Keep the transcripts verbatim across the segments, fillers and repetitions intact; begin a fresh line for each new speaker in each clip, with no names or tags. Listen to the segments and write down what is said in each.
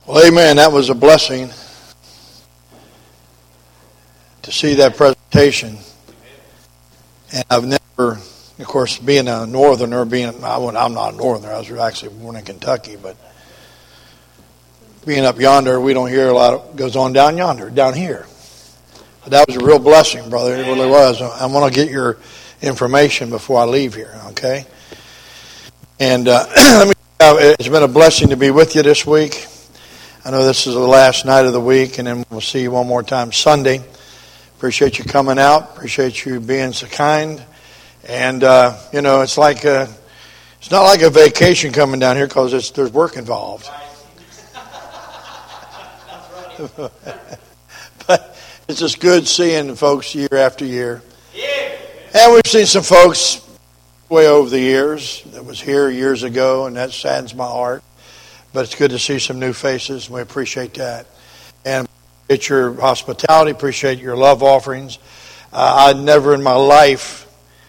Well, amen. That was a blessing to see that presentation. And I've never, of course, being a northerner, being I'm not a northerner. I was actually born in Kentucky, but being up yonder, we don't hear a lot of goes on down yonder, down here. But that was a real blessing, brother. It really was. I want to get your information before I leave here, okay? And uh, let me. It's been a blessing to be with you this week. I know this is the last night of the week, and then we'll see you one more time Sunday. Appreciate you coming out. Appreciate you being so kind. And, uh, you know, it's like a, it's not like a vacation coming down here because it's, there's work involved. But it's just good seeing folks year after year. And we've seen some folks way over the years that was here years ago, and that saddens my heart. But it's good to see some new faces, and we appreciate that. And appreciate your hospitality, appreciate your love offerings. Uh, I never in my life,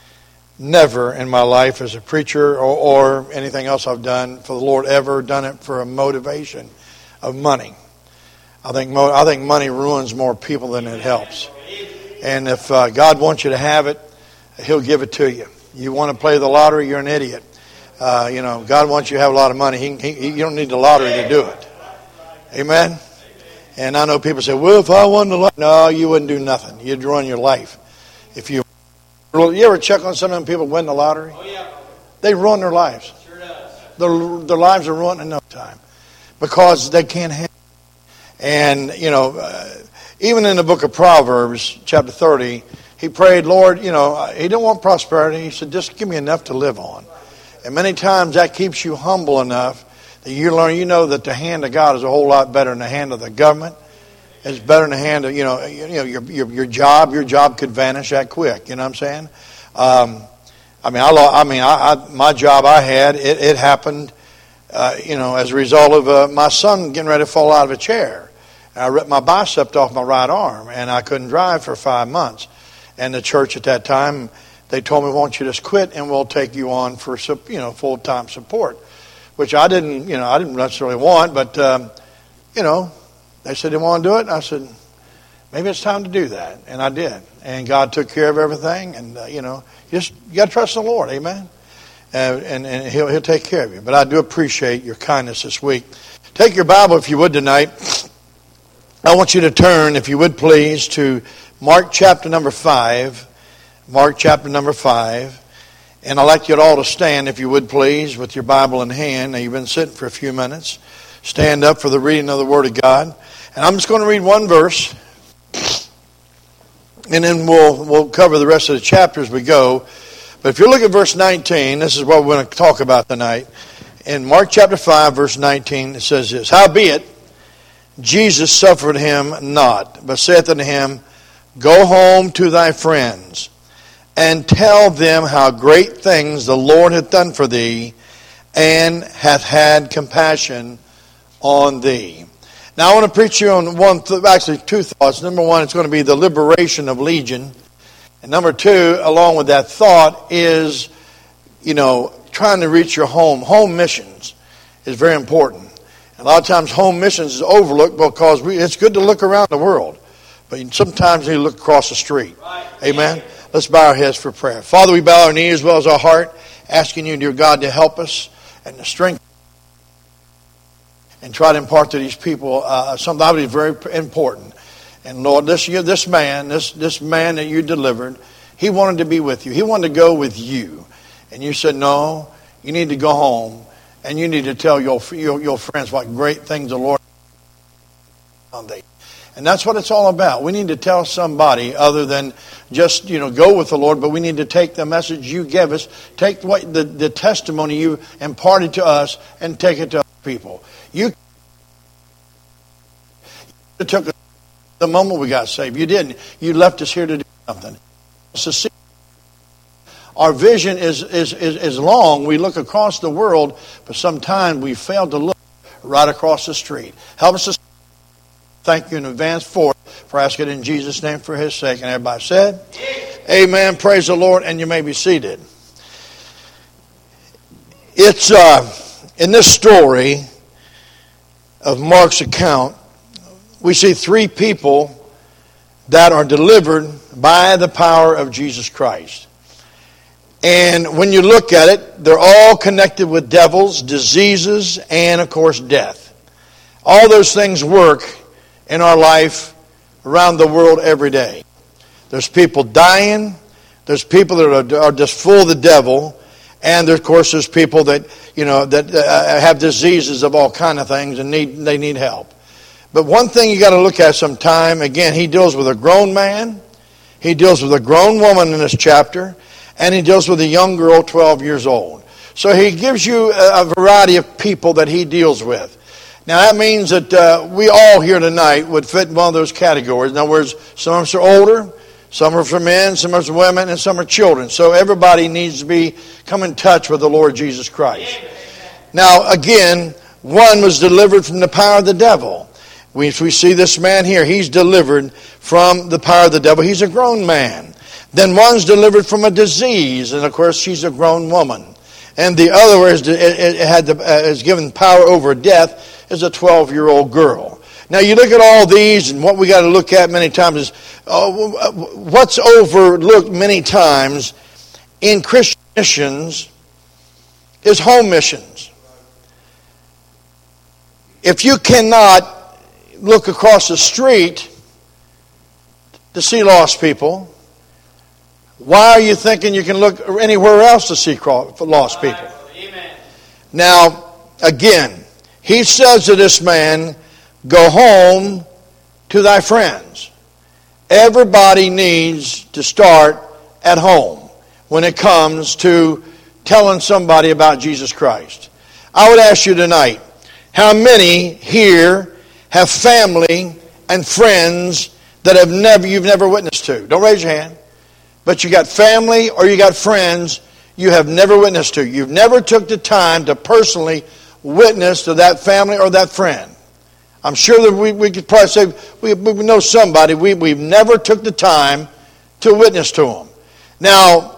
never in my life as a preacher or, or anything else I've done for the Lord ever done it for a motivation of money. I think mo- I think money ruins more people than it helps. And if uh, God wants you to have it, He'll give it to you. You want to play the lottery, you're an idiot. Uh, you know, God wants you to have a lot of money. He, he, you don't need the lottery to do it. Amen? And I know people say, well, if I won the lottery. No, you wouldn't do nothing. You'd run your life. If you you ever check on some of them people win the lottery? Oh, yeah. They ruin their lives. Sure does. Their, their lives are ruined in no time because they can't handle it. And, you know, uh, even in the book of Proverbs, chapter thirty, he prayed, Lord, you know, he didn't want prosperity. He said, just give me enough to live on. And many times that keeps you humble enough that you learn, you know that the hand of God is a whole lot better than the hand of the government. It's better than the hand of, you know, you know your your, your job. Your job could vanish that quick. You know what I'm saying? Um, I mean, I, I mean, I, I, my job I had, it, it happened, uh, you know, as a result of uh, my son getting ready to fall out of a chair. And I ripped my bicep off my right arm, and I couldn't drive for five months. And the church at that time, they told me, why don't you just quit and we'll take you on for, you know, full-time support, which I didn't, you know, I didn't necessarily want, but, um, you know, they said they want to do it. And I said, maybe it's time to do that. And I did. And God took care of everything. And, uh, you know, you just you got to trust in the Lord. Amen. Uh, and and he'll, he'll take care of you. But I do appreciate your kindness this week. Take your Bible, if you would, tonight. I want you to turn, if you would please, to Mark chapter number five. Mark chapter number five. And I'd like you all to stand, if you would please, with your Bible in hand. Now, you've been sitting for a few minutes. Stand up for the reading of the Word of God. And I'm just going to read one verse. And then we'll we'll cover the rest of the chapter as we go. But if you look at verse nineteen, this is what we're going to talk about tonight. In Mark chapter five, verse nineteen, it says this. Howbeit, Jesus suffered him not, but saith unto him, Go home to thy friends, and tell them how great things the Lord hath done for thee, and hath had compassion on thee. Now I want to preach you on one, th- actually two thoughts. Number one, it's going to be the liberation of Legion. And number two, along with that thought, is, you know, trying to reach your home. Home missions is very important. A lot of times home missions is overlooked because we, it's good to look around the world. But sometimes you look across the street. Right. Amen. Let's bow our heads for prayer. Father, we bow our knees as well as our heart, asking you, dear God, to help us and to strengthen and try to impart to these people uh, something that is very important. And Lord, this this man, this this man that you delivered, he wanted to be with you. He wanted to go with you, and you said, no, you need to go home, and you need to tell your your, your friends what great things the Lord has done. And that's what it's all about. We need to tell somebody other than just, you know, go with the Lord, but we need to take the message you gave us, take what the, the testimony you imparted to us, and take it to other people. You took us the moment we got saved. You didn't. You left us here to do something. Our vision is, is, is, is long. We look across the world, but sometimes we fail to look right across the street. Help us to thank you in advance for it, for asking it in Jesus' name for his sake. And everybody said, amen. Praise the Lord, and you may be seated. It's uh, in this story, of Mark's account, we see three people that are delivered by the power of Jesus Christ. And when you look at it, they're all connected with devils, diseases, and of course death. All those things work in our life around the world every day. There's people dying. There's people that are, are just full of the devil. And of course there's people that, you know, that uh, have diseases of all kind of things and need they need help. But one thing you got to look at sometime, again, he deals with a grown man. He deals with a grown woman in this chapter. And he deals with a young girl, twelve years old. So he gives you a variety of people that he deals with. Now that means that uh, we all here tonight would fit in one of those categories. In other words, some of us are older, some are for men, some are for women, and some are children. So everybody needs to be come in touch with the Lord Jesus Christ. Now again, one was delivered from the power of the devil. We, we see this man here. He's delivered from the power of the devil. He's a grown man. Then one's delivered from a disease, and of course she's a grown woman. And the other is it had the, uh, is given power over death is a twelve-year-old girl. Now you look at all these, and what we got to look at many times is uh, what's overlooked many times in Christian missions is home missions. If you cannot look across the street to see lost people, why are you thinking you can look anywhere else to see lost people? Amen. Now, again, he says to this man, go home to thy friends. Everybody needs to start at home when it comes to telling somebody about Jesus Christ. I would ask you tonight, how many here have family and friends that have never you've never witnessed to? Don't raise your hand. But you got family or you got friends you have never witnessed to. You've never took the time to personally witness to that family or that friend. I'm sure that we, we could probably say we, we know somebody. We, we've never took the time to witness to them. Now,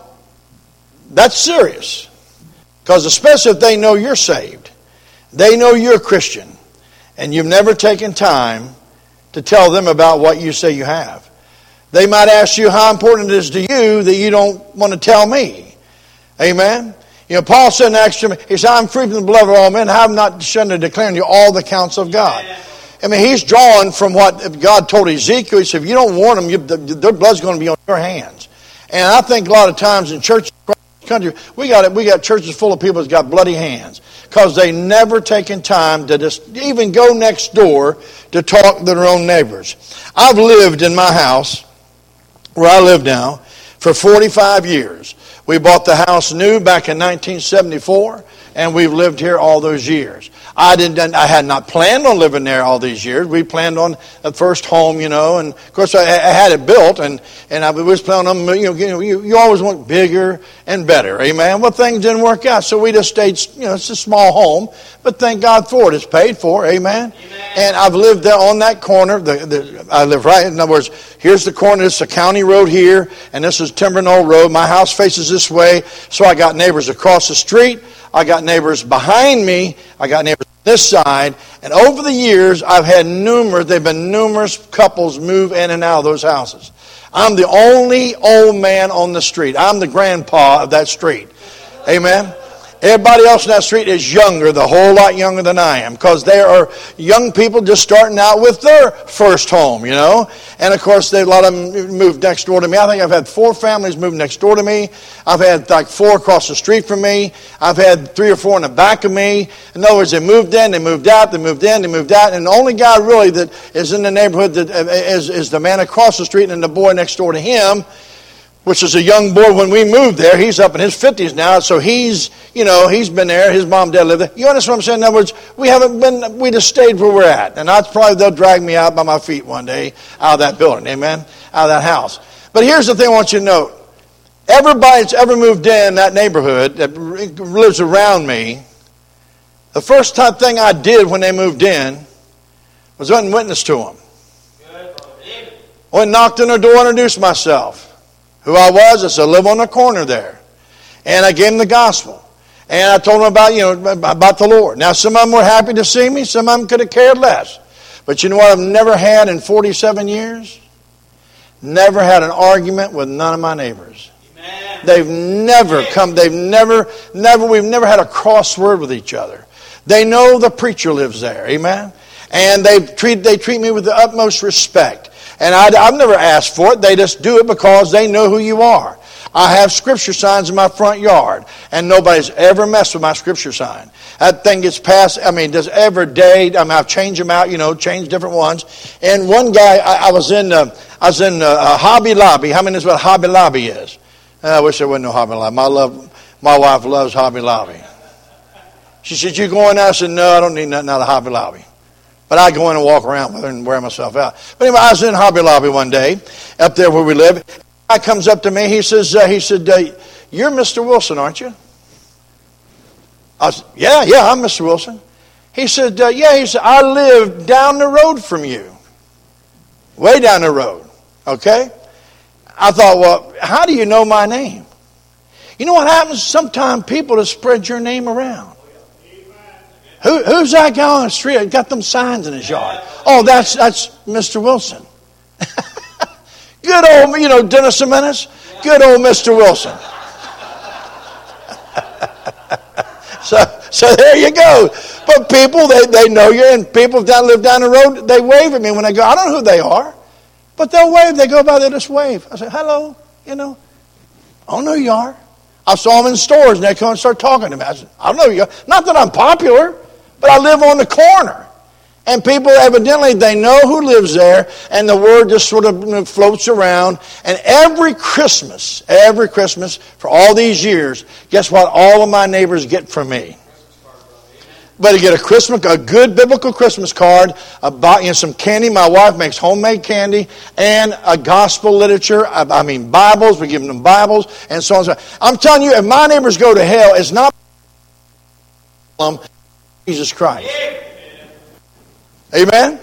that's serious. Because especially if they know you're saved. They know you're a Christian. And you've never taken time to tell them about what you say you have. They might ask you how important it is to you that you don't want to tell me. Amen? You know, Paul said in Acts, he said, I'm free from the blood of all men. I have not shunned to declare to you all the counts of God. I mean, he's drawn from what God told Ezekiel. He said, if you don't warn them, you, their blood's going to be on your hands. And I think a lot of times in churches across the country, we got we got churches full of people that's got bloody hands. Because they never taken time to just even go next door to talk to their own neighbors. I've lived in my house, where I live now, for forty-five years. We bought the house new back in nineteen seventy-four, and we've lived here all those years. I didn't. I had not planned on living there all these years. We planned on a first home, you know, and of course I, I had it built, and and I was planning on, you know, you, you always want bigger and better, amen. Well, things didn't work out, so we just stayed. You know, it's a small home, but thank God for it. It's paid for, amen. Amen. And I've lived there on that corner. The, the, I live right. In other words, here's the corner. This is a county road here, and this is Timber Knoll Road. My house faces this way, so I got neighbors across the street. I got neighbors behind me. I got neighbors on this side. And over the years, I've had numerous, there have been numerous couples move in and out of those houses. I'm the only old man on the street. I'm the grandpa of that street. Amen. Everybody else in that street is younger, the whole lot younger than I am, because there are young people just starting out with their first home, you know. And of course, they, a lot of them moved next door to me. I think I've had four families move next door to me. I've had like four across the street from me. I've had three or four in the back of me. In other words, they moved in, they moved out, they moved in, they moved out. And the only guy really that is in the neighborhood that is, is the man across the street and the boy next door to him, which is a young boy when we moved there. He's up in his fifties now, so he's, you know, he's been there. His mom and dad lived there. You understand what I'm saying? In other words, we haven't been, we just stayed where we're at. And that's probably, they'll drag me out by my feet one day out of that building, amen, out of that house. But here's the thing I want you to know. Everybody that's ever moved in that neighborhood that lives around me, the first time thing I did when they moved in was went and witnessed to them. Went and knocked on their door and introduced myself. Who I was, I said, I live on the corner there. And I gave them the gospel. And I told them about, you know, about the Lord. Now, some of them were happy to see me. Some of them could have cared less. But you know what I've never had in forty-seven years? Never had an argument with none of my neighbors. Amen. They've never come, they've never, never, we've never had a crossword with each other. They know the preacher lives there. Amen. And they treat, they treat me with the utmost respect. And I, I've never asked for it. They just do it because they know who you are. I have scripture signs in my front yard, and nobody's ever messed with my scripture sign. That thing gets passed, I mean, does every day, I mean, I've changed them out, you know, changed different ones. And one guy, I, I was in, uh, I was in uh, Hobby Lobby. How many knows what Hobby Lobby is? Uh, I wish there wasn't no Hobby Lobby. My, love, my wife loves Hobby Lobby. She said, you going there? I said, no, I don't need nothing out of Hobby Lobby. But I go in and walk around with her and wear myself out. But anyway, I was in Hobby Lobby one day, up there where we live. Guy comes up to me. He says, uh, "He said, uh, you're Mister Wilson, aren't you?" I said, "Yeah, yeah, I'm Mister Wilson." He said, uh, "Yeah." He said, "I live down the road from you, way down the road." Okay. I thought, well, how do you know my name? You know what happens? Sometimes people just spread your name around. Who, who's that guy on the street? Got them signs in his yard. Oh, that's that's Mister Wilson. Good old, you know, Dennis and Menace. Good old Mister Wilson. so, so there you go. But people, they, they know you, and people that live down the road, they wave at me when they go. I don't know who they are, but they'll wave. They go by, they just wave. I say, hello, you know. I don't know who you are. I saw them in stores, and they come and start talking to me. I said, I don't know who you are. Not that I'm popular, but I live on the corner. And people, evidently, they know who lives there, and the word just sort of floats around. And every Christmas, every Christmas, for all these years, guess what all of my neighbors get from me? But to get a Christmas, a good biblical Christmas card, about, you know, some candy. My wife makes homemade candy, and a gospel literature. I, I mean, Bibles. We give them Bibles, and so on and so on. I'm telling you, if my neighbors go to hell, it's not Jesus Christ. Amen?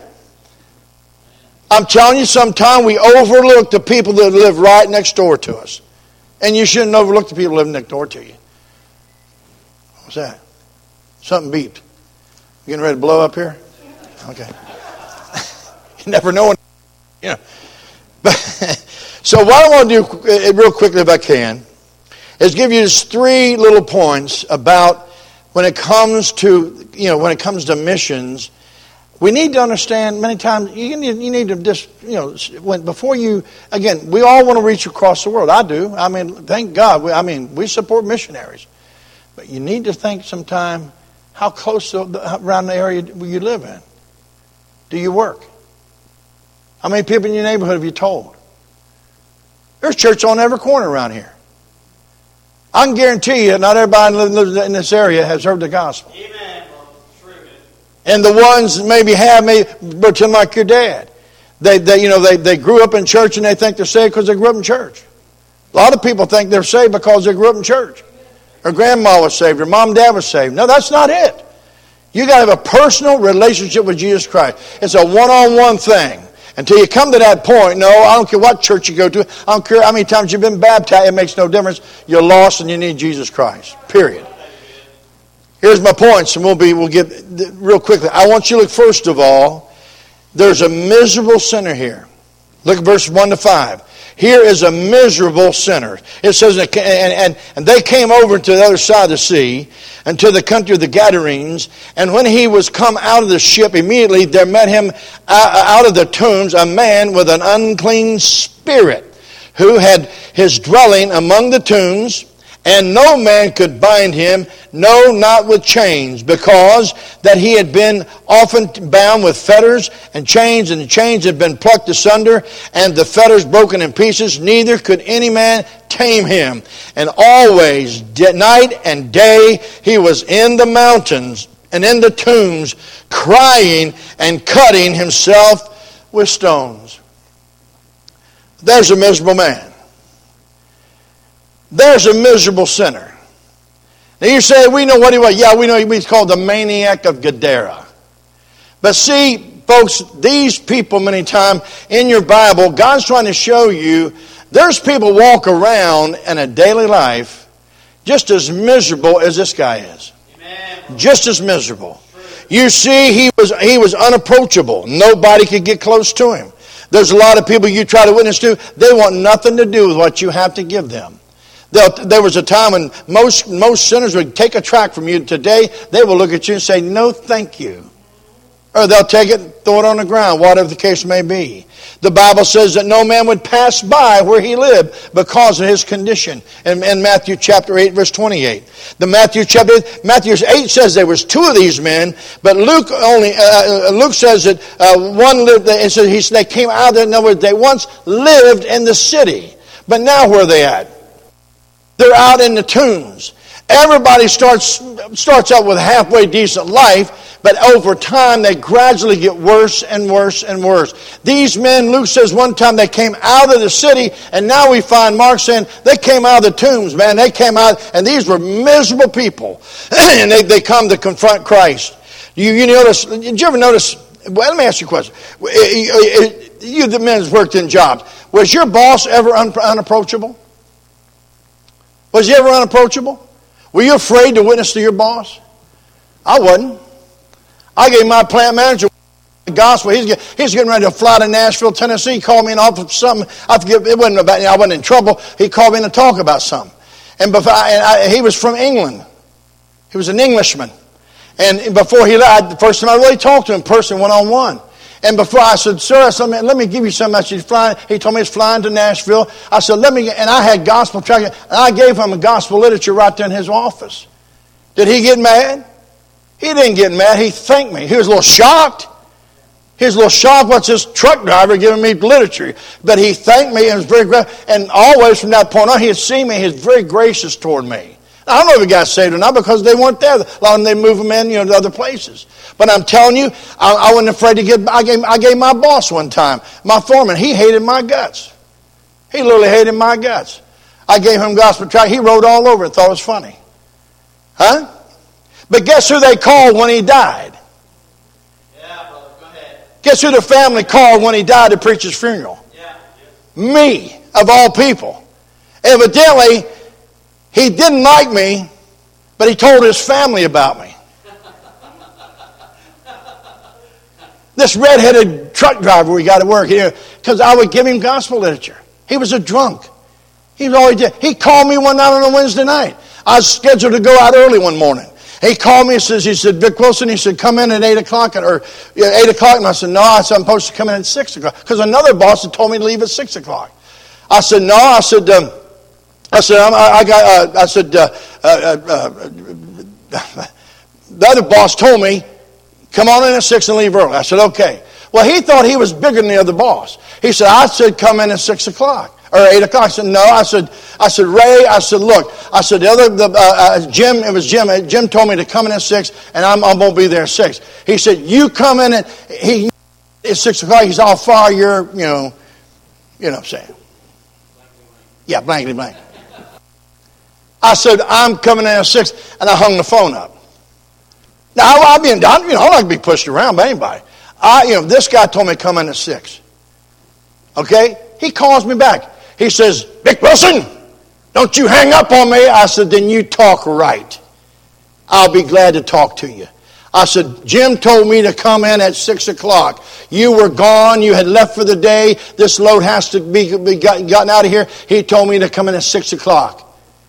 I'm telling you, sometimes we overlook the people that live right next door to us. And you shouldn't overlook the people living next door to you. What's that? Something beeped. You getting ready to blow up here? Okay. You never know. You know. But, so what I want to do real quickly if I can is give you just three little points about when it comes to, you know, when it comes to missions. We need to understand many times, you need, you need to just, you know, when, before you, again, we all want to reach across the world. I do. I mean, thank God. We, I mean, we support missionaries. But you need to think sometime, how close to the, around the area you live in do you work? How many people in your neighborhood have you told? There's church on every corner around here. I can guarantee you, not everybody who lives in this area has heard the gospel. Amen. And the ones that maybe have, may pretend like your dad. They, they, you know, they, they grew up in church and they think they're saved because they grew up in church. A lot of people think they're saved because they grew up in church. Or grandma was saved, or mom and dad was saved. No, that's not it. You got to have a personal relationship with Jesus Christ. It's a one-on-one thing. Until you come to that point, no, I don't care what church you go to. I don't care how many times you've been baptized. It makes no difference. You're lost and you need Jesus Christ. Period. Here's my points, and we'll be we'll get real quickly. I want you to look first of all. There's a miserable sinner here. Look at verses one to five. Here is a miserable sinner. It says, and, and, and they came over to the other side of the sea, and to the country of the Gadarenes. And when he was come out of the ship, immediately there met him out of the tombs a man with an unclean spirit, who had his dwelling among the tombs. And no man could bind him, no, not with chains, because that he had been often bound with fetters and chains, and the chains had been plucked asunder, and the fetters broken in pieces. Neither could any man tame him. And always, night and day, he was in the mountains and in the tombs, crying and cutting himself with stones. There's a miserable man. There's a miserable sinner. Now you say, we know what he was. Yeah, we know he's called the maniac of Gadara. But see, folks, these people many times in your Bible, God's trying to show you there's people walk around in a daily life Just as miserable as this guy is.
Amen.
Just as miserable. You see, he was he was unapproachable. Nobody could get close to him. There's a lot of people you try to witness to, they want nothing to do with what you have to give them. They'll, there was a time when most most sinners would take a tract from you. Today, they will look at you and say, no, thank you. Or they'll take it and throw it on the ground, whatever the case may be. The Bible says that no man would pass by where he lived because of his condition. In, in Matthew chapter eight, verse twenty-eight. The Matthew chapter eight, Matthew eight says there was two of these men, but Luke only uh, Luke says that uh, one lived. It says he, they came out of there. In other words, they once lived in the city, but now where are they at? They're out in the tombs. Everybody starts starts out with a halfway decent life, but over time they gradually get worse and worse and worse. These men, Luke says one time they came out of the city, and now we find Mark saying they came out of the tombs, man. They came out, and these were miserable people. And they, they come to confront Christ. You, you notice, did you ever notice, well, let me ask you a question. You the men who's worked in jobs, was your boss ever un, unapproachable? Was he ever unapproachable? Were you afraid to witness to your boss? I wasn't. I gave my plant manager the gospel. He's, get, he's getting ready to fly to Nashville, Tennessee. He called me in off of something. I forget, it wasn't about, I wasn't in trouble. He called me in to talk about something. And, before, and I, he was from England. He was an Englishman. And before he left, the first time I really talked to him in person, one-on-one. And before I said, sir, I said, man, let me give you something. I said, he's flying. He told me he's flying to Nashville. I said, let me, and I had gospel tract, and I gave him a gospel literature right there in his office. Did he get mad? He didn't get mad. He thanked me. He was a little shocked. He was a little shocked. What's this truck driver giving me literature? But he thanked me and was very grateful. And always from that point on, he had seen me. He was very gracious toward me. I don't know if he got saved or not because they weren't there. A lot of them, they move them in, you know, to other places. But I'm telling you, I, I wasn't afraid to get, I gave, I gave my boss one time, my foreman, he hated my guts. He literally hated my guts. I gave him gospel tract. He wrote all over it, thought it was funny. Huh? But guess who they called when he died?
Yeah, brother, go ahead.
Guess who the family called when he died to preach his funeral?
Yeah.
Me, of all people. Evidently, he didn't like me, but he told his family about me. This red-headed truck driver we got to work here, because I would give him gospel literature. He was a drunk. He was always did. He called me one night on a Wednesday night. I was scheduled to go out early one morning. He called me and says, he said, Vic Wilson, he said, come in at eight o'clock, or yeah, eight o'clock. And I said, no, I said, I'm supposed to come in at six o'clock. Because another boss had told me to leave at six o'clock. I said, no, I said, um, I said, I, I got, uh, I said, uh, uh, uh, uh, the other boss told me, come on in at six and leave early. I said, okay. Well, he thought he was bigger than the other boss. He said, I said, come in at six o'clock. Or eight o'clock. I said, no. I said, I said, Ray, I said, look. I said, the other, the, uh, uh, Jim, it was Jim. Jim told me to come in at six, and I'm, I'm going to be there at six. He said, you come in at, he, at six o'clock. He said, I'll fire your, you know, you know what I'm saying. Yeah, blankety blank. I said, I'm coming in at six, and I hung the phone up. Now, I, I've been, you know, I don't like to be pushed around by anybody. I, you know, this guy told me to come in at six. Okay? He calls me back. He says, Vic Wilson, don't you hang up on me. I said, then you talk right. I'll be glad to talk to you. I said, Jim told me to come in at six o'clock. You were gone. You had left for the day. This load has to be, be gotten out of here. He told me to come in at six o'clock.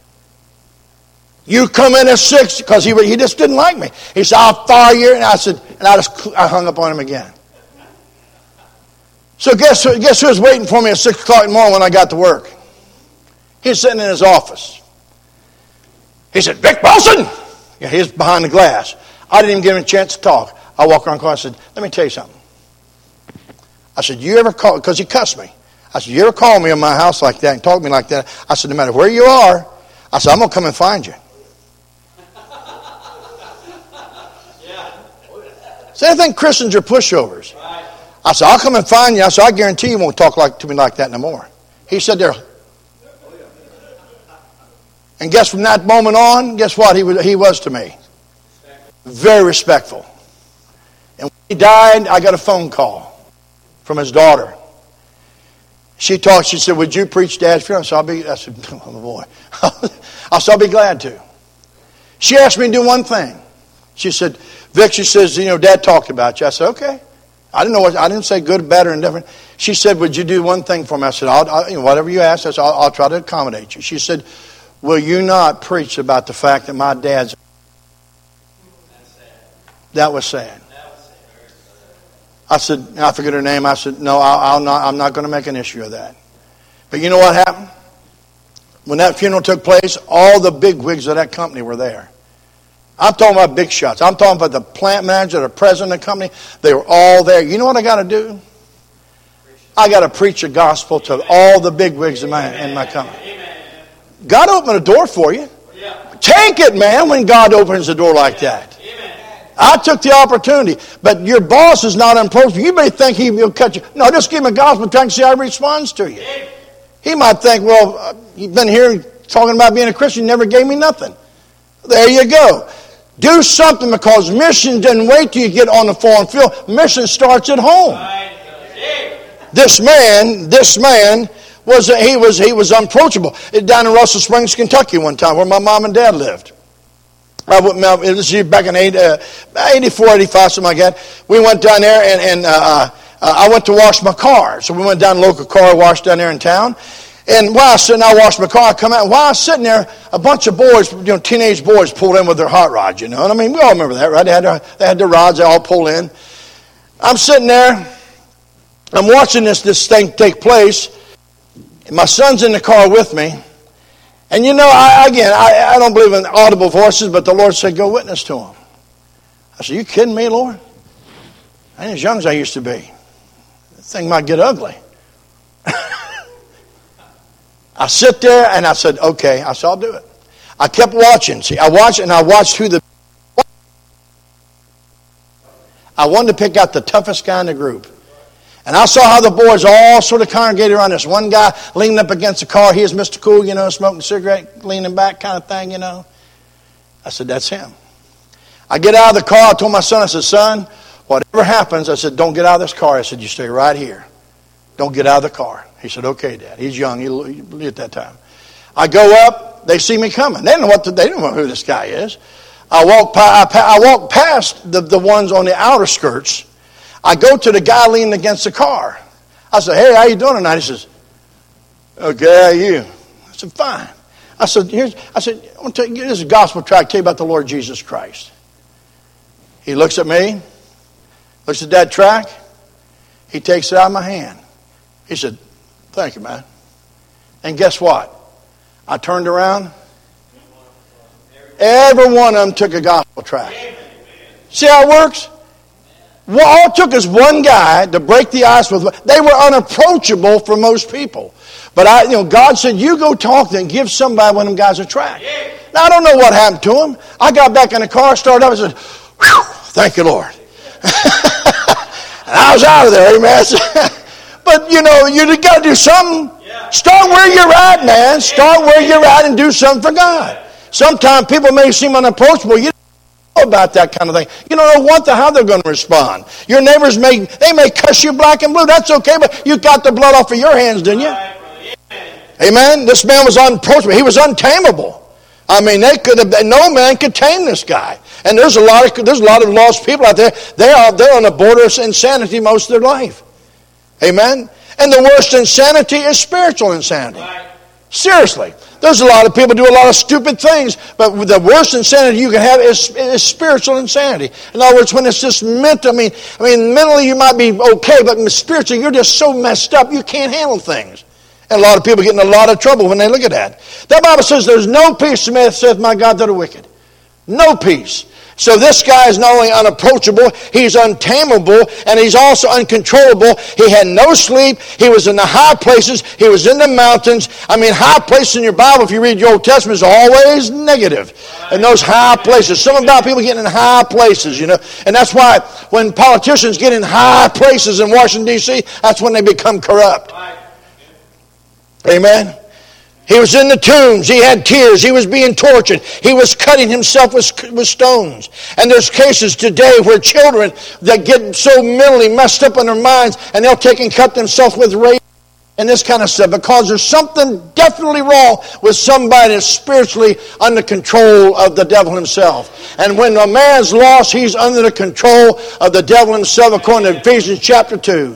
You come in at six, because he, he just didn't like me. He said, I'll fire you. And I said, and I just I hung up on him again. So guess who, guess who was waiting for me at six o'clock in the morning when I got to work? He's sitting in his office. He said, Vic Wilson! Yeah, he's behind the glass. I didn't even give him a chance to talk. I walked around the corner and said, let me tell you something. I said, you ever call, because he cussed me. I said, you ever call me in my house like that and talk to me like that? I said, no matter where you are, I said, I'm going to come and find you. So I think Christians are pushovers. I said, I'll come and find you. I said, I guarantee you won't talk like to me like that no more. He said there. And guess from that moment on, guess what he was, he was to me? Very respectful. And when he died, I got a phone call from his daughter. She talked, she said, would you preach Dad's funeral? I said, I'll be, I said, oh boy. I said, I'll be glad to. She asked me to do one thing. She said, Vic, she says, you know, Dad talked about you. I said, okay. I didn't know what, I didn't say good, bad, or indifferent. She said, would you do one thing for me? I said, I'll, I'll, you know, whatever you ask, I said, I'll, I'll try to accommodate you. She said, will you not preach about the fact that my dad's... That was sad. I said, I forget her name. I said, no, I'll, I'll not, I'm not going to make an issue of that. But you know what happened? When that funeral took place, all the bigwigs of that company were there. I'm talking about big shots. I'm talking about the plant manager, the president of the company. They were all there. You know what I got to do? I got to preach the gospel to all the bigwigs in my, in my company. God opened a door for you. Take it, man, when God opens a door like that. I took the opportunity, but your boss is not approachable. You may think he will cut you. No, just give him a gospel tract and see how he responds to you. He might think, well, uh, you've been here talking about being a Christian, you never gave me nothing. There you go. Do something, because mission doesn't wait till you get on the foreign field. Mission starts at home. This man, this man was he was he was unapproachable. Down in Russell Springs, Kentucky, one time, where my mom and dad lived. I went, this is back in eighty-four, eighty-five, something like that. We went down there, and, and uh, uh, I went to wash my car. So we went down to a local car wash down there in town. And while I was sitting there, I washed my car, I come out, and while I was sitting there, a bunch of boys, you know, teenage boys pulled in with their hot rods, you know. And I mean, we all remember that, right? They had their, they had their rods, they all pulled in. I'm sitting there, I'm watching this, this thing take place, and my son's in the car with me. And you know, I, again, I, I don't believe in audible voices, but the Lord said, go witness to him. I said, you kidding me, Lord? I ain't as young as I used to be. This thing might get ugly. I sit there and I said, okay. I said, I'll do it. I kept watching. See, I watched and I watched who the... I wanted to pick out the toughest guy in the group. And I saw how the boys all sort of congregated around this one guy leaning up against the car. He is Mister Cool, you know, smoking a cigarette, leaning back kind of thing, you know. I said, that's him. I get out of the car. I told my son, I said, son, whatever happens, I said, don't get out of this car. I said, you stay right here. Don't get out of the car. He said, okay, Dad. He's young. He at that time. I go up. They see me coming. They didn't know what to, they didn't know who this guy is. I walk, I, I walk past the, the ones on the outer skirts. I go to the guy leaning against the car. I said, hey, how you doing tonight? He says, okay, how are you? I said, fine. I said, here's, I said, I want to tell you, this is a gospel tract, tell you about the Lord Jesus Christ. He looks at me, looks at that tract. He takes it out of my hand. He said, thank you, man. And guess what? I turned around. Every one of them took a gospel tract. See how it works? Well, all it took is one guy to break the ice with. They were unapproachable for most people. But I, you know, God said, you go talk to them and give somebody one of them guys a tract. Now, I don't know what happened to him. I got back in the car, started up, and said, whew, thank you, Lord. And I was out of there, amen. But, you know, you got to do something. Start where you're at, man. Start where you're at and do something for God. Sometimes people may seem unapproachable. You about that kind of thing. You don't know what the how they're going to respond. Your neighbors may they may cuss you black and blue. That's okay, but you got the blood off of your hands, didn't you? Amen. This man was unapproachable. He was untamable. I mean, they could have. No man could tame this guy. And there's a lot of there's a lot of lost people out there. They are they're on the border of insanity most of their life. Amen. And the worst insanity is spiritual insanity. Seriously. There's a lot of people do a lot of stupid things, but the worst insanity you can have is, is spiritual insanity. In other words, when it's just mental, I mean, I mean, mentally you might be okay, but spiritually you're just so messed up you can't handle things. And a lot of people get in a lot of trouble when they look at that. That Bible says there's no peace, saith my God, to the wicked. No peace. So this guy is not only unapproachable, he's untamable, and he's also uncontrollable. He had no sleep. He was in the high places. He was in the mountains. I mean, high places in your Bible, if you read your Old Testament, is always negative. And those high places. Something about people getting in high places, you know. And that's why when politicians get in high places in Washington, D C, that's when they become corrupt. Amen. He was in the tombs. He had tears. He was being tortured. He was cutting himself with, with stones. And there's cases today where children that get so mentally messed up in their minds and they'll take and cut themselves with razors. and this kind of stuff, because there's something definitely wrong with somebody that's spiritually under control of the devil himself. And when a man's lost, he's under the control of the devil himself, according to Ephesians chapter two.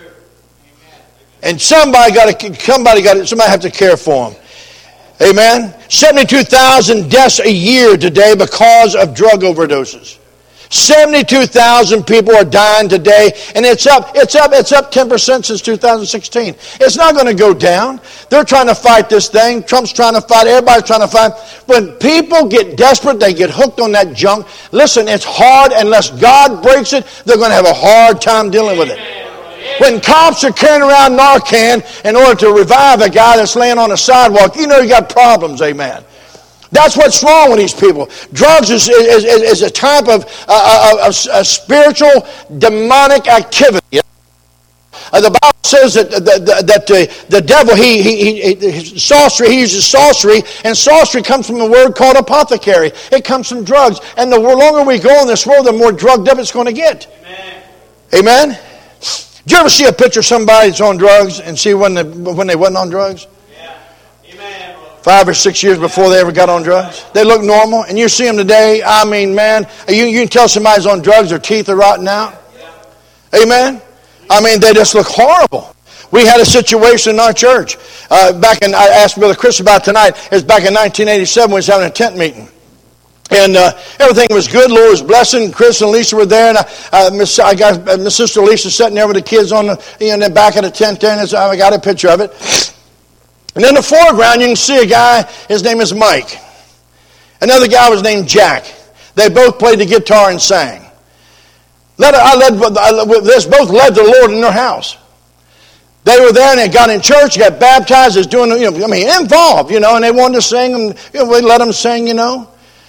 And somebody got to, somebody got to, somebody have to care for him. Amen. seventy-two thousand deaths a year today because of drug overdoses. seventy-two thousand people are dying today, and it's up, it's up, it's up ten percent since two thousand sixteen. It's not going to go down. They're trying to fight this thing. Trump's trying to fight. Everybody's trying to fight. When people get desperate, they get hooked on that junk. Listen, it's hard. Unless God breaks it, they're going to have a hard time dealing with it. When cops are carrying around Narcan in order to revive a guy that's laying on a sidewalk, you know you got problems, amen. That's what's wrong with these people. Drugs is, is, is, is a type of, uh, of, of spiritual demonic activity. Uh, the Bible says that, that, that the, the devil, he, he, he, sorcery, he uses sorcery, and sorcery comes from a word called apothecary. It comes from drugs. And the longer we go in this world, the more drugged up it's going to get. Amen. Amen? Did you ever see a picture of somebody that's on drugs and see when they, when they wasn't on drugs?
Yeah. Amen.
Five or six years before they ever got on drugs. They look normal. And you see them today, I mean, man, you, you can tell somebody's on drugs, their teeth are rotting out. Yeah. Amen? I mean, they just look horrible. We had a situation in our church. Uh, back in, I asked Brother Chris about tonight. It was back in nineteen eighty-seven when we was having a tent meeting. And uh, everything was good. Lord was blessing. Chris and Lisa were there, and I, uh, Miss, I got uh, Miss Sister Lisa sitting there with the kids on the, you know, in the back of the tent there, and I got a picture of it. And in the foreground, you can see a guy. His name is Mike. Another guy was named Jack. They both played the guitar and sang. Led, I led. I, this both led the Lord in their house. They were there and they got in church, got baptized. Is doing, you know, I mean, involved, you know, and they wanted to sing, and you know, we let them sing, you know.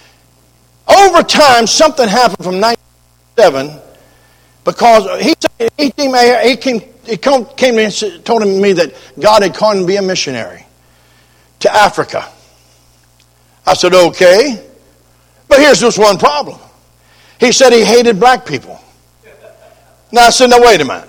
Over time, something happened from nineteen ninety-seven because he he came he came he came to me and told me that God had called him to be a missionary to Africa. I said, okay, but here's this one problem. He said he hated black people. Now I said, no, wait a minute.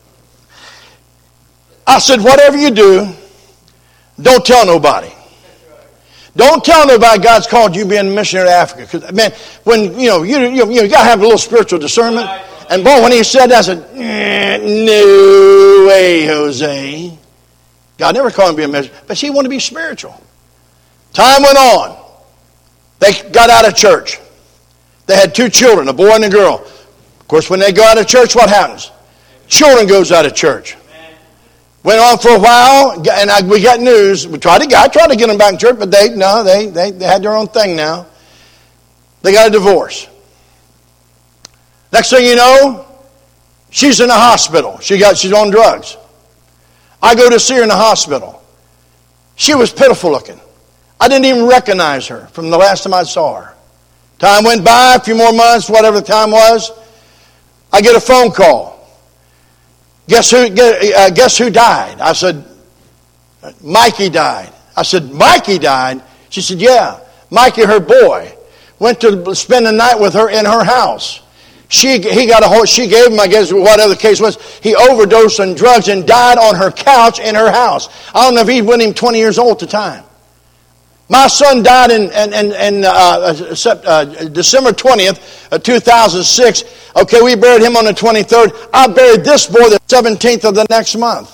I said, whatever you do, don't tell nobody. Don't tell nobody God's called you being a missionary to Africa. Because, man, when, you know, you, you, you got to have a little spiritual discernment. And, boy, when he said that, I said, eh, no way, Jose. God never called him to be a missionary. But he wanted to be spiritual. Time went on. They got out of church. They had two children, a boy and a girl. Of course, when they go out of church, what happens? Children goes out of church. Went on for a while, and I, we got news. We tried to, I tried to get them back in church, but they no, they, they they had their own thing now. They got a divorce. Next thing you know, she's in the hospital. She got she's on drugs. I go to see her in the hospital. She was pitiful looking. I didn't even recognize her from the last time I saw her. Time went by, a few more months, whatever the time was. I get a phone call. Guess who, uh, guess who died? I said, Mikey died. I said, Mikey died? She said, yeah. Mikey, her boy, went to spend the night with her in her house. She, he got a hold, she gave him, I guess, whatever the case was, he overdosed on drugs and died on her couch in her house. I don't know if he wasn't even twenty years old at the time. My son died in, in, in, in uh, uh, December twentieth, two thousand six. Okay, we buried him on the twenty-third. I buried this boy the seventeenth of the next month.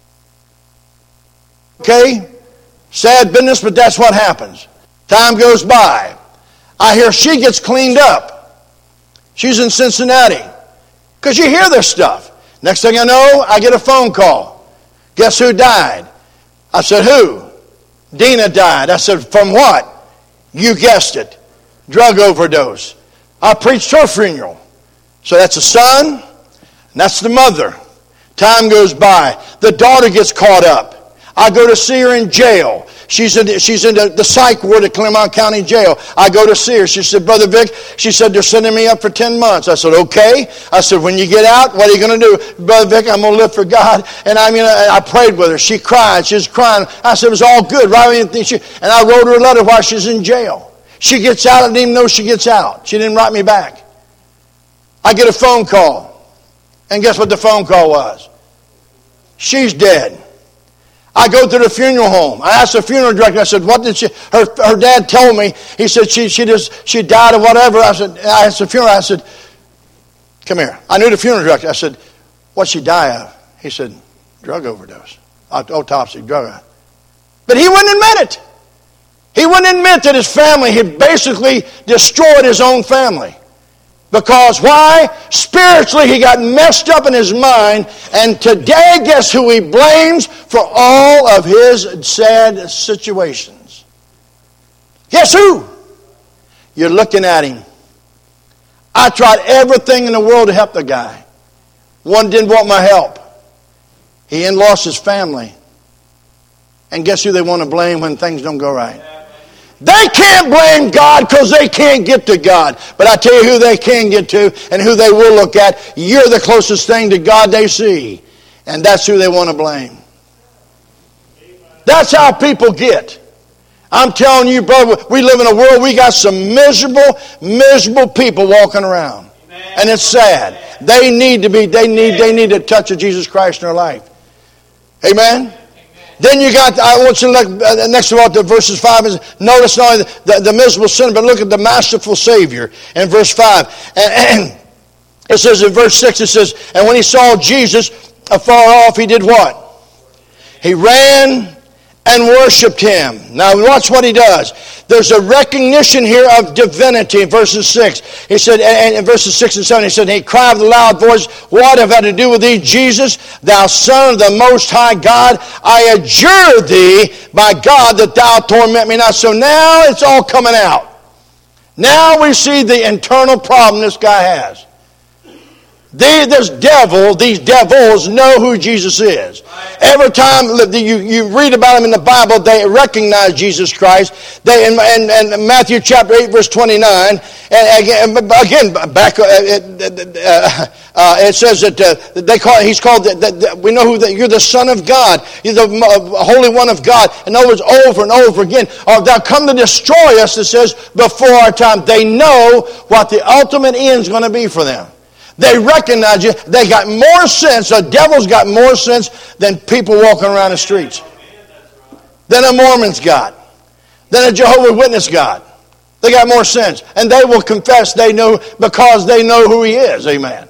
Okay? Sad business, but that's what happens. Time goes by. I hear she gets cleaned up. She's in Cincinnati. Because you hear this stuff. Next thing I know, I get a phone call. Guess who died? I said, who? Dina died. I said, from what? You guessed it. Drug overdose. I preached her funeral. So that's the son, and that's the mother. Time goes by. The daughter gets caught up. I go to see her in jail. She's in, she's in the, the psych ward at Claremont County Jail. I go to see her. She said, Brother Vic, she said, they're sending me up for ten months. I said, okay. I said, when you get out, what are you going to do? Brother Vic, I'm going to live for God. And I mean, I, I prayed with her. She cried. She was crying. I said, it was all good. Right? And I wrote her a letter while she's in jail. She gets out. I didn't even know she gets out. She didn't write me back. I get a phone call. And guess what the phone call was? She's dead. I go to the funeral home. I asked the funeral director, I said, what did she, her, her dad told me, he said she she just, she died of whatever. I said, I asked the funeral, I said, come here. I knew the funeral director. I said, what'd she die of? He said, drug overdose. Autopsy, drug. But he wouldn't admit it. He wouldn't admit that his family had basically destroyed his own family. Because why? Spiritually, he got messed up in his mind, and today, guess who he blames for all of his sad situations? Guess who? You're looking at him. I tried everything in the world to help the guy. One didn't want my help. He then lost his family. And guess who they want to blame when things don't go right? They can't blame God because they can't get to God. But I tell you who they can get to and who they will look at. You're the closest thing to God they see. And that's who they want to blame. That's how people get. I'm telling you, brother, we live in a world, we got some miserable, miserable people walking around. And it's sad. They need to be, they need, they need a touch of Jesus Christ in their life. Amen? Then you got, I want you to look uh, next of all to verses five. Is, notice not only the, the, the miserable sinner, but look at the masterful Savior in verse five. And, and it says in verse six, it says, and when he saw Jesus afar off, he did what? He ran and worshipped him. Now watch what he does. There's a recognition here of divinity in verses six. He said, and in verses six and seven, he said, he cried with a loud voice, what have I to do with thee, Jesus, thou Son of the Most High God? I adjure thee by God that thou torment me not. So now it's all coming out. Now we see the internal problem this guy has. They, this devil, these devils know who Jesus is. Every time you, you read about him in the Bible, they recognize Jesus Christ. They in, in, in Matthew chapter eight, verse twenty-nine, and again, again back, uh, uh, uh, it says that uh, they call he's called. The, the, the, we know who the, you're the Son of God. You're the uh, Holy One of God. In other words, over and over again, oh, they'll come to destroy us. It says before our time. They know what the ultimate end is going to be for them. They recognize you. They got more sense. The devil's got more sense than people walking around the streets. Than a Mormon's got. Than a Jehovah's Witness got. They got more sense. And they will confess they know because they know who he is. Amen.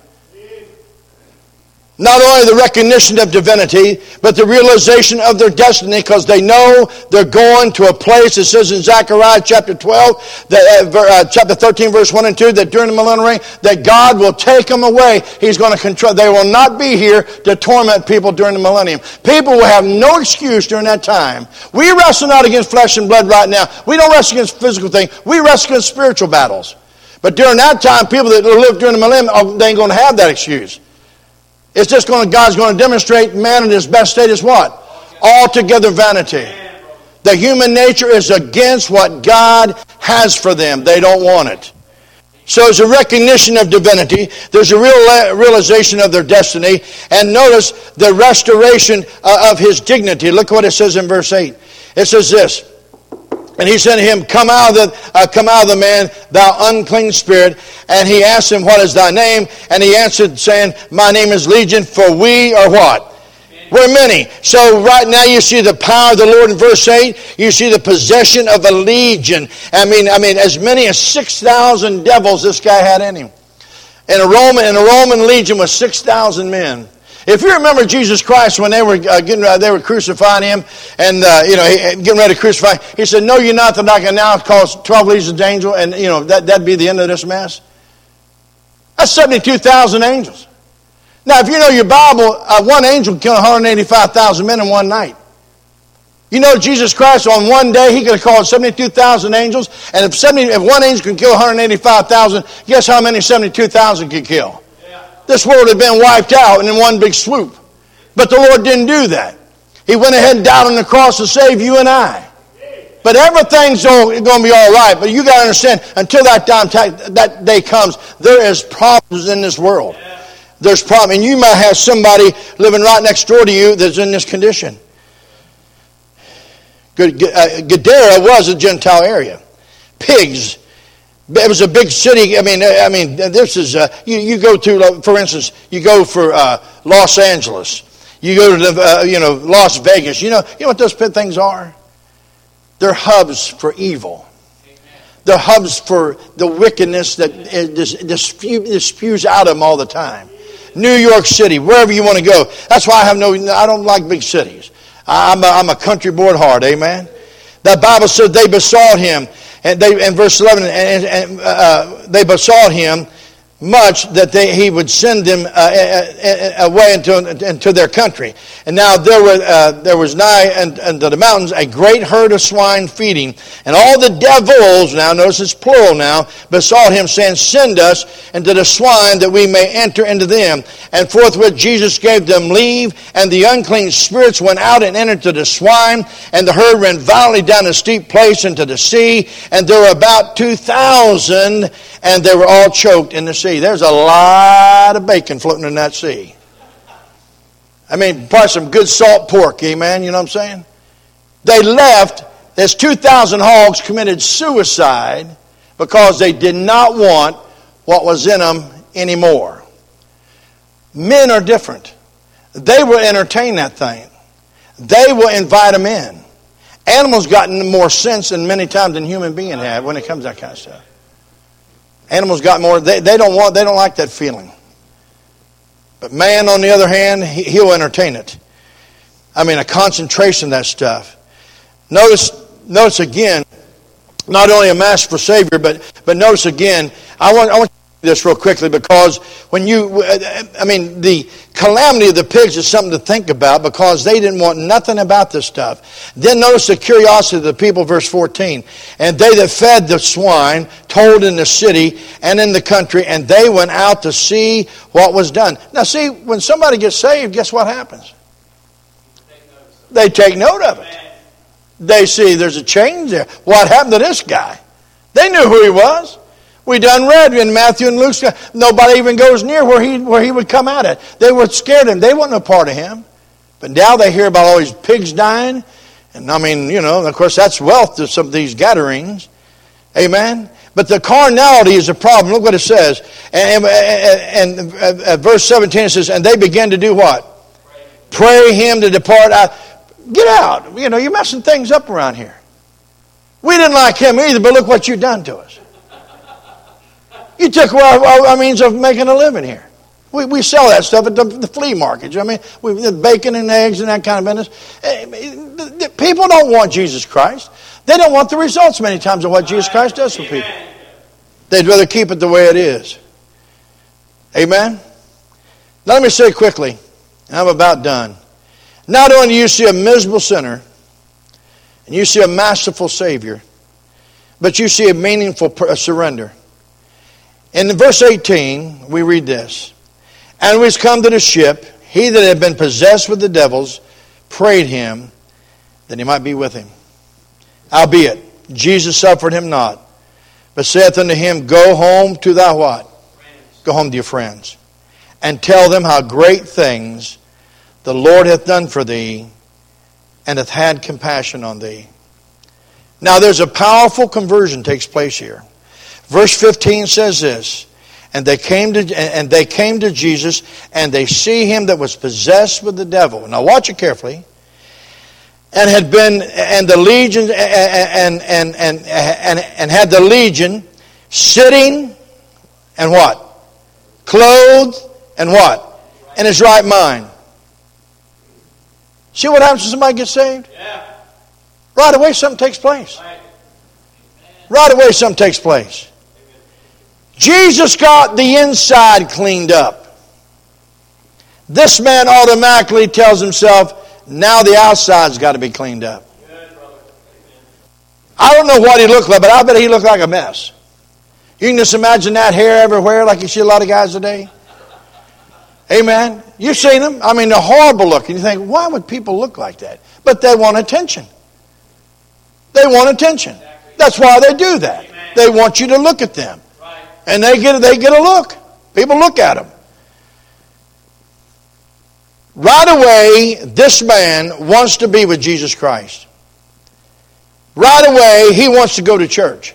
Not only the recognition of divinity, but the realization of their destiny, because they know they're going to a place. It says in Zechariah chapter twelve, that, uh, chapter thirteen, verse one and two, that during the millennial reign, that God will take them away. He's going to control. They will not be here to torment people during the millennium. People will have no excuse during that time. We wrestle not against flesh and blood right now. We don't wrestle against physical things. We wrestle against spiritual battles. But during that time, people that live during the millennium, they ain't going to have that excuse. It's just going to, God's going to demonstrate man in his best state is what? Altogether vanity. The human nature is against what God has for them. They don't want it. So there's a recognition of divinity. There's a real realization of their destiny. And notice the restoration of his dignity. Look what it says in verse eight. It says this. And he said to him, come out of the, uh, come out of the man, thou unclean spirit. And he asked him, what is thy name? And he answered, saying, my name is Legion, for we are what? We're many. So right now you see the power of the Lord in verse eight. You see the possession of a legion. I mean, I mean, as many as six thousand devils this guy had in him. In a Roman, in a Roman legion was six thousand men. If you remember Jesus Christ when they were uh, getting uh, they were crucifying him, and uh, you know he, getting ready to crucify, he said, "Know you not that I can now call twelve legions of angels, and you know that that'd be the end of this mess." That's seventy-two thousand angels. Now, if you know your Bible, uh, one angel can kill one hundred eighty-five thousand men in one night. You know Jesus Christ on one day he could have called seventy-two thousand angels, and if seventy, if one angel can kill one hundred eighty-five thousand, guess how many seventy-two thousand could kill? This world had been wiped out in one big swoop. But the Lord didn't do that. He went ahead and died on the cross to save you and I. But everything's going to be all right. But you got to understand, until that time, that day comes, there is problems in this world. There's problems. And you might have somebody living right next door to you that's in this condition. Gadara was a Gentile area. Pigs. It was a big city. I mean, I mean, this is uh, you. You go to, for instance, you go for uh, Los Angeles. You go to the, uh, you know, Las Vegas. You know, you know what those things are? They're hubs for evil. They're hubs for the wickedness that uh, spews out of them all the time. New York City, wherever you want to go. That's why I have no. I don't like big cities. I'm a, I'm a country boy at heart. Amen. The Bible said they besought him, and they in verse eleven, and, and uh, they besought him much that they, he would send them uh, away into, into their country. And now there were uh, there was nigh unto the mountains a great herd of swine feeding, and all the devils, now notice it's plural now, besought him, saying, send us into the swine that we may enter into them. And forthwith Jesus gave them leave, and the unclean spirits went out and entered into the swine, and the herd ran violently down a steep place into the sea, and there were about two thousand, and they were all choked in the sea. There's a lot of bacon floating in that sea. I mean, probably some good salt pork, amen, you know what I'm saying? They left, there's two thousand hogs committed suicide because they did not want what was in them anymore. Men are different. They will entertain that thing. They will invite them in. Animals got more sense than many times than human beings have when it comes to that kind of stuff. Animals got more, they, they don't want, they don't like that feeling. But man, on the other hand, he, he'll entertain it. I mean, a concentration of that stuff. Notice, notice again, not only a master for Savior, but but notice again, I want, I want you to do this real quickly, because when you, I mean, the calamity of the pigs is something to think about, because they didn't want nothing about this stuff. Then notice the curiosity of the people, verse fourteen. And they that fed the swine told in the city and in the country, and they went out to see what was done. Now see, when somebody gets saved, guess what happens? They take note of it. They see there's a change there. What happened to this guy? They knew who he was. We done read in Matthew and Luke, nobody even goes near where he where he would come out at. They were scared of him. They weren't a part of him. But now they hear about all these pigs dying. And I mean, you know, of course that's wealth to some of these gatherings. Amen. But the carnality is a problem. Look what it says. And, and, and, and uh, verse seventeen it says, and they began to do what? Pray, Pray him to depart out. Get out. You know, you're messing things up around here. We didn't like him either, but look what you've done to us. You took away our, our means of making a living here. We we sell that stuff at the, the flea markets. I mean, we the bacon and eggs and that kind of business. People don't want Jesus Christ. They don't want the results many times of what Jesus Christ does for people. They'd rather keep it the way it is. Amen? Now let me say quickly, and I'm about done. Not only do you see a miserable sinner, and you see a masterful Savior, but you see a meaningful surrender. In verse eighteen, we read this. And we come to the ship, he that had been possessed with the devils prayed him that he might be with him. Howbeit, Jesus suffered him not, but saith unto him, go home to thy what? Friends. Go home to your friends, and tell them how great things the Lord hath done for thee, and hath had compassion on thee. Now there's a powerful conversion takes place here. Verse fifteen says this, and they came to and they came to Jesus, and they see him that was possessed with the devil. Now watch it carefully. And had been and the legion and and and and and, and had the legion sitting and what? Clothed and what? In his right mind. See what happens when somebody gets saved?
Yeah.
Right away something takes place. Right away something takes place. Jesus got the inside cleaned up. This man automatically tells himself, now the outside's got to be cleaned up. I don't know what he looked like, but I bet he looked like a mess. You can just imagine that hair everywhere like you see a lot of guys today. Amen. You've seen them. I mean, they're horrible looking. You think, why would people look like that? But they want attention. They want attention. That's why they do that. They want you to look at them. And they get, they get a look. People look at them. Right away, this man wants to be with Jesus Christ. Right away, he wants to go to church.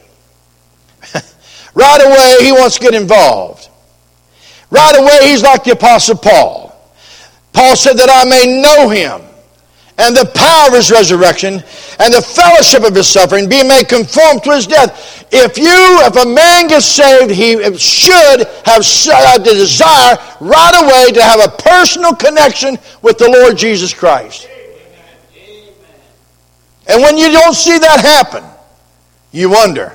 Right away, he wants to get involved. Right away, he's like the Apostle Paul. Paul said that I may know him and the power of his resurrection and the fellowship of his suffering, being made conform to his death. If you, if a man gets saved, he should have the desire right away to have a personal connection with the Lord Jesus Christ. Amen. And when you don't see that happen, you wonder,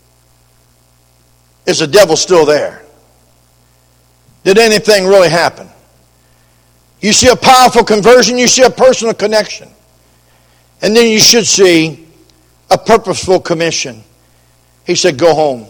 is the devil still there? Did anything really happen? You see a powerful conversion, you see a personal connection. And then you should see a purposeful commission. He said, go home.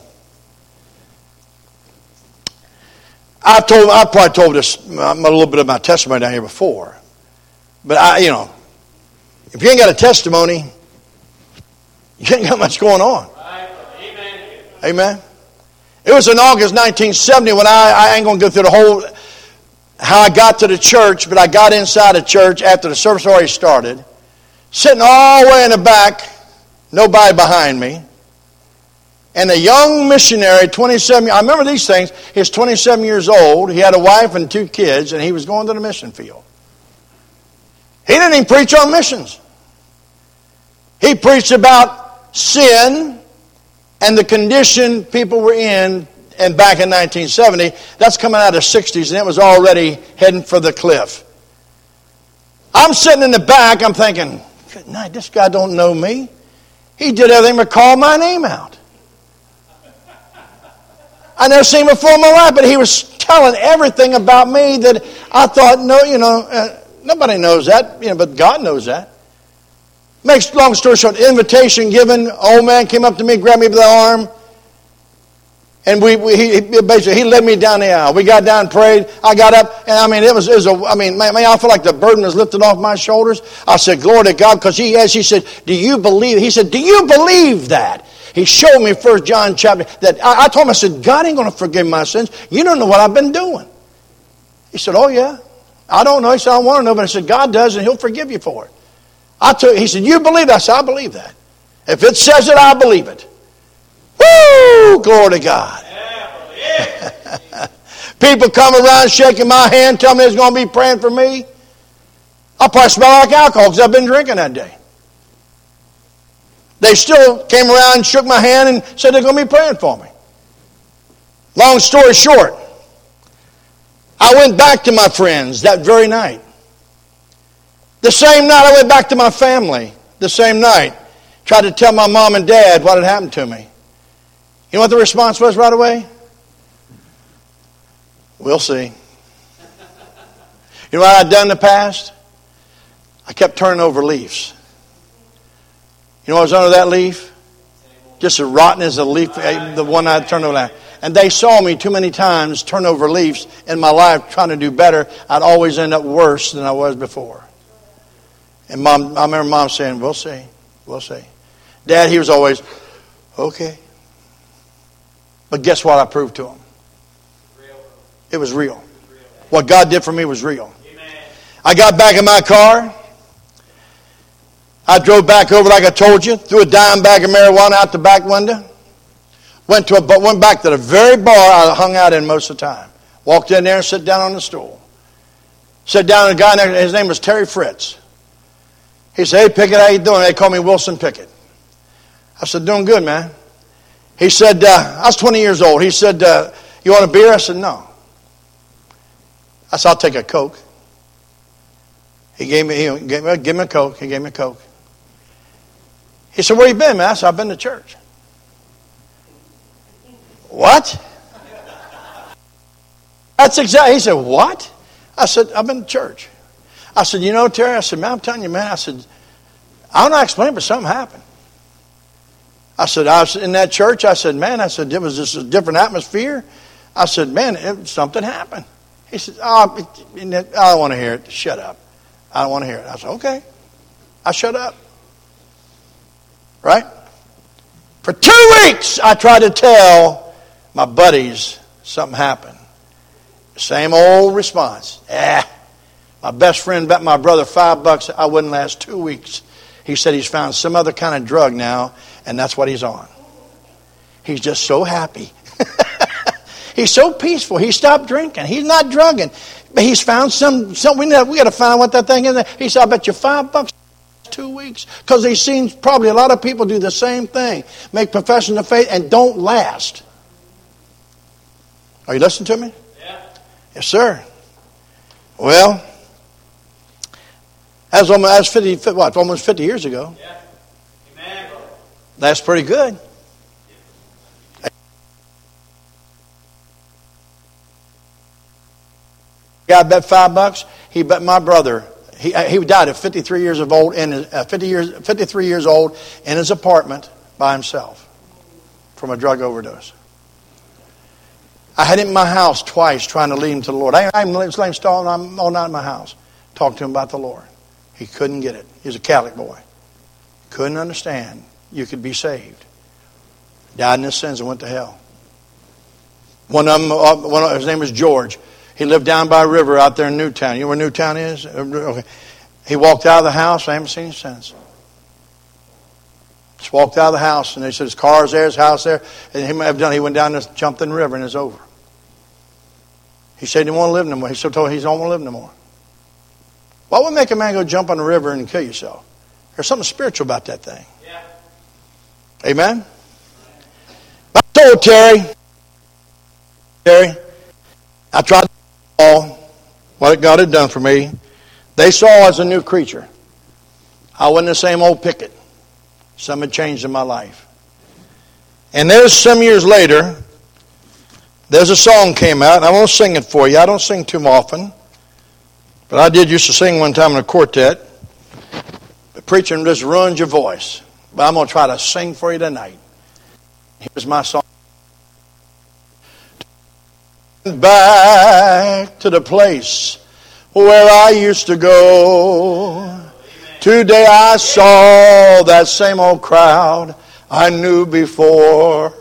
I've told, I've probably told this a little bit of my testimony down here before. But I, you know, if you ain't got a testimony, you ain't got much going on. Amen. Amen. It was in August nineteen seventy when I, I ain't going to go through the whole, how I got to the church, but I got inside the church after the service already started. Sitting all the way in the back, nobody behind me. And a young missionary, twenty-seven, I remember these things, he was twenty-seven years old. He had a wife and two kids, and he was going to the mission field. He didn't even preach on missions. He preached about sin and the condition people were in, and back in nineteen seventy. That's coming out of the sixties, and it was already heading for the cliff. I'm sitting in the back, I'm thinking, good night, this guy don't know me. He did everything but call my name out. I never seen him before in my life, but he was telling everything about me that I thought, no, you know, uh, nobody knows that, you know, but God knows that. Makes long story short, invitation given. Old man came up to me, grabbed me by the arm, and we, we he basically he led me down the aisle. We got down, and prayed. I got up, and I mean it was it was a I mean man, I feel like the burden was lifted off my shoulders. I said, "Glory to God," because he as he said, "Do you believe?" He said, "Do you believe that?" He showed me First John chapter that I, I told him, I said, "God ain't going to forgive my sins. You don't know what I've been doing." He said, "Oh yeah, I don't know." He said, "I want to know," but I said, "God does, and He'll forgive you for it." I told, he said, "You believe that?" I said, "I believe that. If it says it, I believe it." Woo! Glory to God. Yeah. People come around shaking my hand, telling me they're going to be praying for me. I probably smell like alcohol because I've been drinking that day. They still came around and shook my hand and said they're going to be praying for me. Long story short, I went back to my friends that very night. The same night I went back to my family. The same night. Tried to tell my mom and dad what had happened to me. You know what the response was right away? We'll see. You know what I'd done in the past? I kept turning over leaves. You know what was under that leaf? Just as rotten as the leaf, the one I turned over. And they saw me too many times turn over leaves in my life trying to do better. I'd always end up worse than I was before. And mom, I remember mom saying, "We'll see, we'll see." Dad, he was always, "Okay." But guess what I proved to him? It was real. What God did for me was real. I got back in my car. I drove back over like I told you, threw a dime bag of marijuana out the back window. Went to a, went back to the very bar I hung out in most of the time. Walked in there and sat down on the stool. Sat down with a guy next, his name was Terry Fritz. He said, "Hey, Pickett, how you doing?" They called me Wilson Pickett. I said, "Doing good, man." He said, uh, I was twenty years old. He said, uh, "You want a beer?" I said, "No." I said, "I'll take a Coke." He gave me, he gave me, give me a Coke. He gave me a Coke. He said, "Where you been, man?" I said, "I've been to church." What? That's exactly. He said, "What?" I said, "I've been to church." I said, "You know, Terry," I said, "Man, I'm telling you, man," I said, "I don't know how to explain it, but something happened." I said, "I was in that church." I said, "Man," I said, "it was just a different atmosphere." I said, "Man, it, something happened." He said, "Oh, I don't want to hear it. Shut up. I don't want to hear it." I said, "Okay." I shut up. Right? For two weeks, I tried to tell my buddies something happened. Same old response. Eh. My best friend bet my brother five bucks I wouldn't last two weeks. He said he's found some other kind of drug now, and that's what he's on. He's just so happy. He's so peaceful. He stopped drinking. He's not drugging. But he's found some, some we, we got to find what that thing is. He said, I bet you five bucks two weeks. Because he's seen probably a lot of people do the same thing. Make profession of faith and don't last. Are you listening to me?
Yeah.
Yes, sir. Well, that was almost fifty, what, almost fifty years ago.
Yeah. Amen.
That's pretty good. Guy bet five bucks. He bet my brother. He he died at fifty-three years of old in his, uh, fifty years fifty-three years old in his apartment by himself from a drug overdose. I had him in my house twice trying to lead him to the Lord. I, I'm laying stall all night in my house, talking to him about the Lord. He couldn't get it. He was a Catholic boy. Couldn't understand you could be saved. Died in his sins and went to hell. One of them, uh, one of, his name was George. He lived down by a river out there in Newtown. You know where Newtown is? Okay. He walked out of the house. I haven't seen him since. Just walked out of the house, and they said his car's there, his house there. And he might have done. He went down and jumped in the river, and it's over. He said he didn't want to live no more. He still told me he don't want to live no more. What would make a man go jump on the river and kill yourself? There's something spiritual about that thing.
Yeah.
Amen? I told Terry, Terry, I tried to tell what God had done for me. They saw as a new creature. I wasn't the same old picket. Something had changed in my life. And there's some years later, there's a song came out, and I won't sing it for you. I don't sing too often. But I did used to sing one time in a quartet. But preaching just ruins your voice. But I'm going to try to sing for you tonight. Here's my song. Back to the place where I used to go. Today I saw that same old crowd I knew before.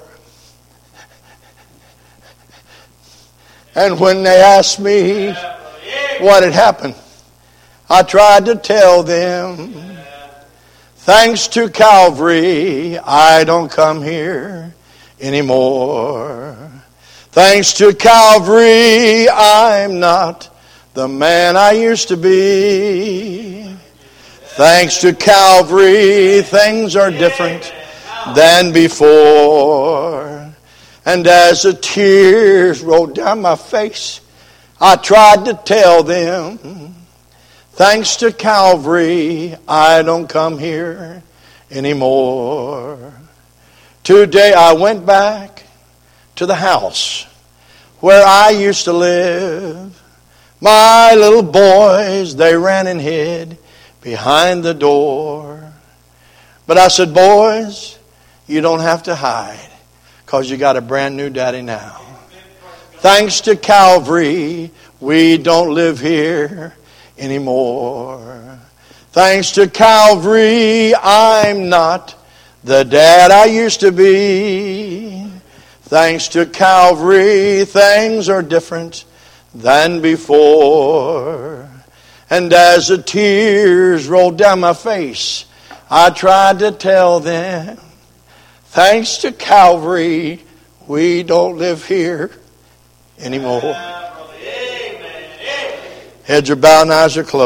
And when they asked me what had happened, I tried to tell them, thanks to Calvary, I don't come here anymore. Thanks to Calvary, I'm not the man I used to be. Thanks to Calvary, things are different than before. And as the tears rolled down my face, I tried to tell them, thanks to Calvary, I don't come here anymore. Today I went back to the house where I used to live. My little boys, they ran and hid behind the door. But I said, boys, you don't have to hide, because you got a brand new daddy now. Thanks to Calvary, we don't live here anymore. Thanks to Calvary, I'm not the dad I used to be. Thanks to Calvary, things are different than before. And as the tears rolled down my face, I tried to tell them, thanks to Calvary, we don't live here anymore. Heads are bowed and eyes are closed.